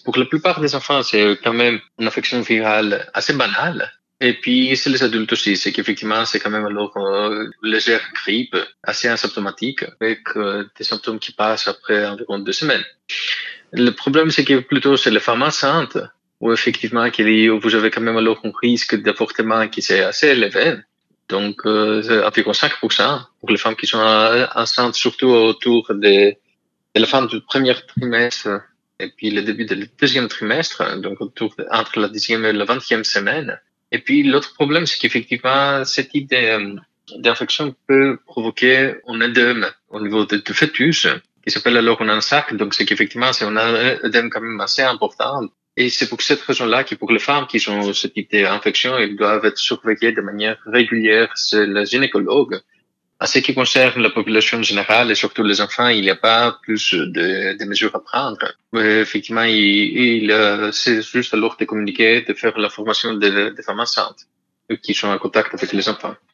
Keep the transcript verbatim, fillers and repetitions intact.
pour la plupart des enfants, c'est quand même une infection virale assez banale. Et puis, c'est les adultes aussi, c'est qu'effectivement, c'est quand même alors euh, légère grippe, assez asymptomatique, avec euh, des symptômes qui passent après environ deux semaines. Le problème, c'est que plutôt c'est les femmes enceintes, où effectivement, qu'il y- où vous avez quand même alors un risque d'avortement qui est assez élevé. Donc, euh, c'est environ cinq pour cent pour les femmes qui sont euh, enceintes, surtout autour des, de la fin du premier trimestre et puis le début du deuxième trimestre, donc autour de- entre la dixième et la vingtième semaine. Et puis l'autre problème, c'est qu'effectivement, ce type de, euh, d'infection peut provoquer un œdème au niveau de- du fœtus, qui s'appelle alors un sac. Donc c'est qu'effectivement, c'est un œdème quand même assez important. Et c'est pour cette raison-là que pour les femmes qui ont ce type d'infection, ils doivent être surveillées de manière régulière chez le gynécologue. En ce qui concerne la population générale et surtout les enfants, il n'y a pas plus de, de mesures à prendre. Mais effectivement, il, il, euh, c'est juste alors de communiquer, de faire la formation des, des femmes enceintes qui sont en contact avec les enfants.